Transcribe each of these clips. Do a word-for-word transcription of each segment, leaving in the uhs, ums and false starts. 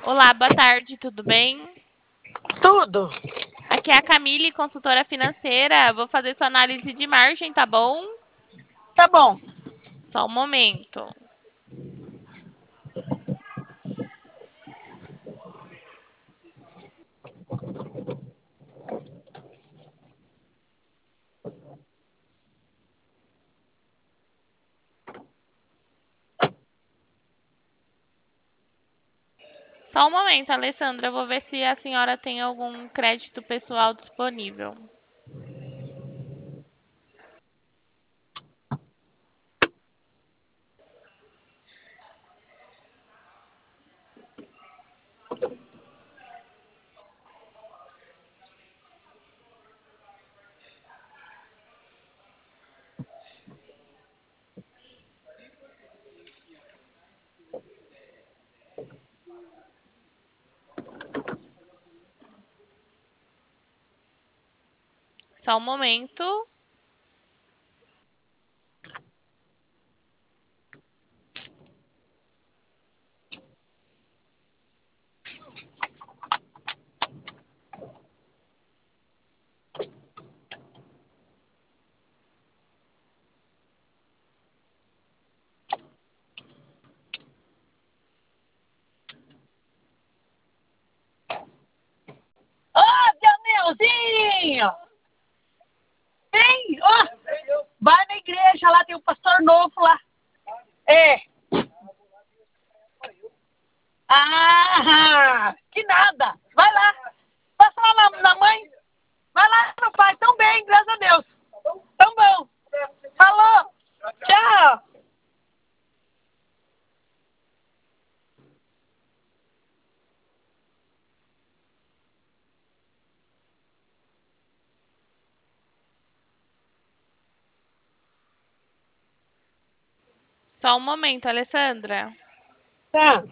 Olá, boa tarde, tudo bem? Tudo. Aqui é a Camille, consultora financeira. Vou fazer sua análise de margem, tá bom? Tá bom. Só um momento. Só um momento, Alessandra. Eu vou ver se a senhora tem algum crédito pessoal disponível. Só um momento. Ô, seu Neuzinho! Vem! Ó, vai na igreja lá, tem um pastor novo lá. É. Ah, que nada. Vai lá. Passa lá na, na mãe. Vai lá, meu pai. Tão bem, graças a Deus. Tão bom. Falou. Tchau. Só um momento, Alessandra. Tá.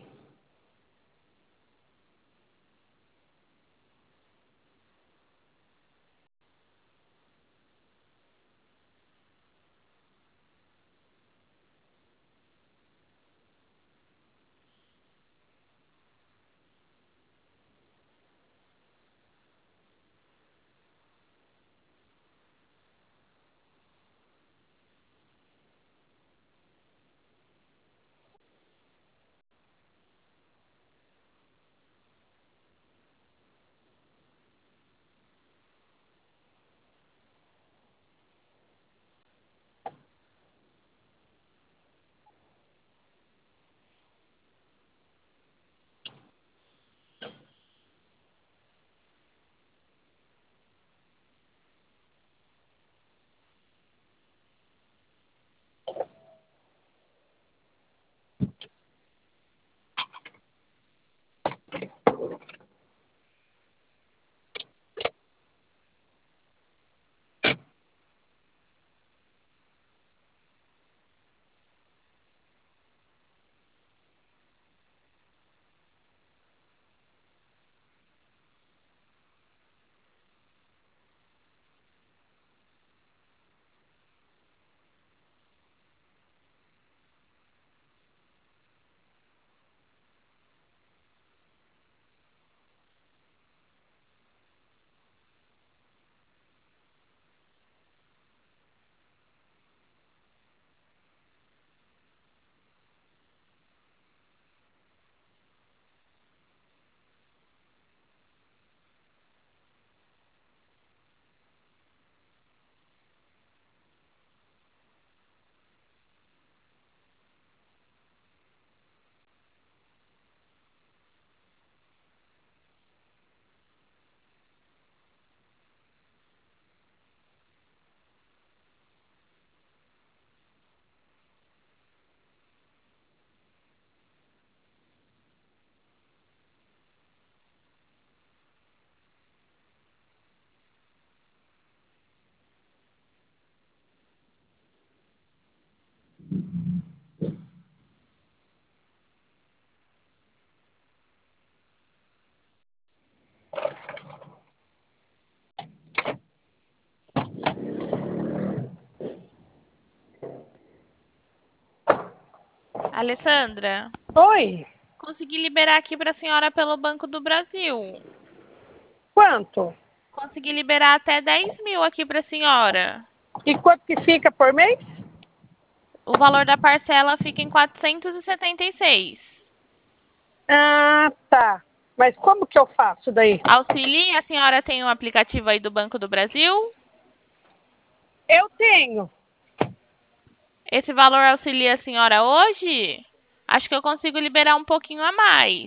Alessandra, Oi. Consegui liberar aqui para a senhora pelo Banco do Brasil. Quanto? Consegui liberar até dez mil aqui para a senhora. E quanto que fica por mês? O valor da parcela fica em quatrocentos e setenta e seis. Ah, tá. Mas como que eu faço daí? Auxilie, a senhora tem um aplicativo aí do Banco do Brasil? Eu tenho. Esse valor auxilia a senhora hoje? Acho que eu consigo liberar um pouquinho a mais.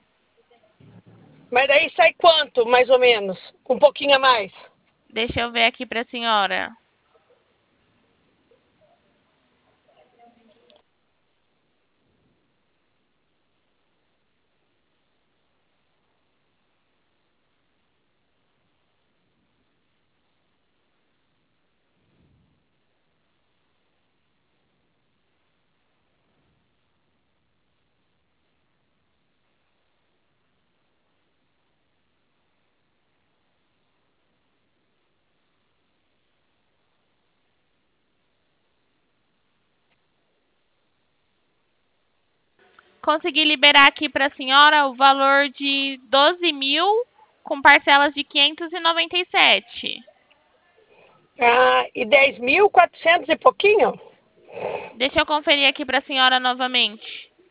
Mas daí sai quanto, mais ou menos? Um pouquinho a mais. Deixa eu ver aqui para a senhora. Consegui liberar aqui para a senhora o valor de doze mil com parcelas de quinhentos e noventa e sete. Ah, e dez mil, quatrocentos e pouquinho? Deixa eu conferir aqui para a senhora novamente.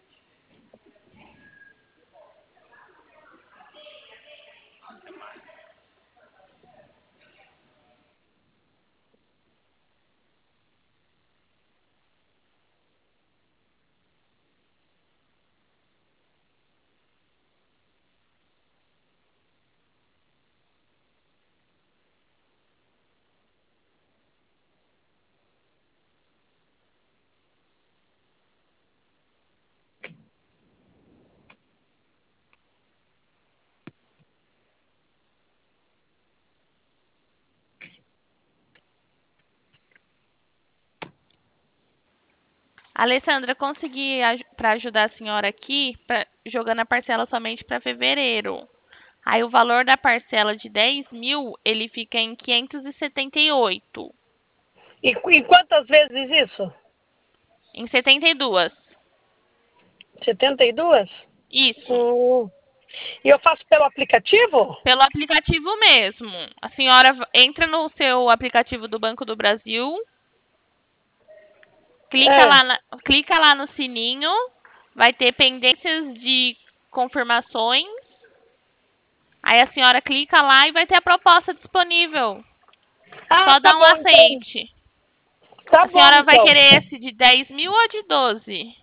Alessandra, consegui para ajudar a senhora aqui, pra, jogando a parcela somente para fevereiro. Aí o valor da parcela de dez mil, ele fica em quinhentos e setenta e oito. E, e quantas vezes isso? Em setenta e duas. setenta e duas? Isso. Hum. E eu faço pelo aplicativo? Pelo aplicativo mesmo. A senhora entra no seu aplicativo do Banco do Brasil, clica, É. lá, na, clica lá no sininho, vai ter pendências de confirmações. Aí a senhora clica lá e vai ter a proposta disponível. Ah, Só tá dá um bom, então. aceite. Tá A bom, senhora vai então. querer esse de dez mil ou de doze?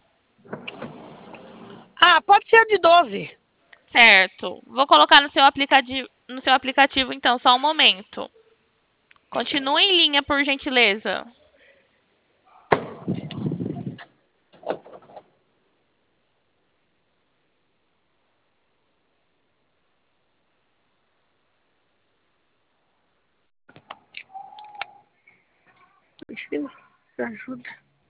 Ah, pode ser de doze. Certo. Vou colocar no seu aplicativo, no seu aplicativo então, só um momento. Continue em linha, por gentileza. Imagina, me ajuda.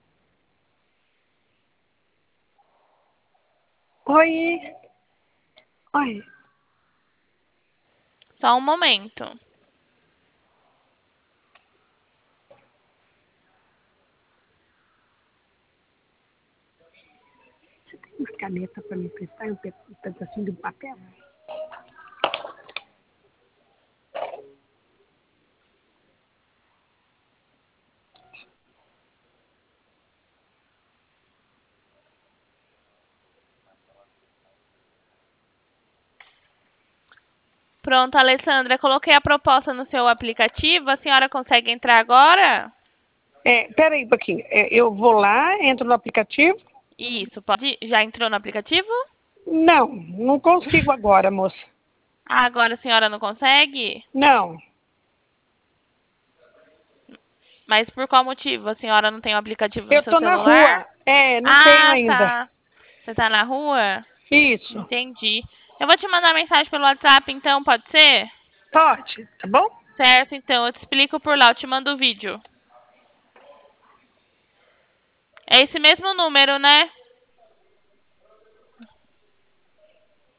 Oi. Oi. Só um momento. Você tem uma caneta para me prestar e um pe- um pedacinho de um papel? Pronto, Alessandra, coloquei a proposta no seu aplicativo. A senhora consegue entrar agora? É, peraí um pouquinho. É, eu vou lá, entro no aplicativo. Isso, pode. Já entrou no aplicativo? Não, não consigo agora, moça. Ah, agora a senhora não consegue? Não. Mas por qual motivo? A senhora não tem o aplicativo no Eu seu tô na celular? rua. É, não tenho Ah, ainda. tá. Você tá na rua? Isso. Entendi. Eu vou te mandar mensagem pelo WhatsApp, então, pode ser? Pode, tá bom? Certo, então, eu te explico por lá, eu te mando o vídeo. É esse mesmo número, né?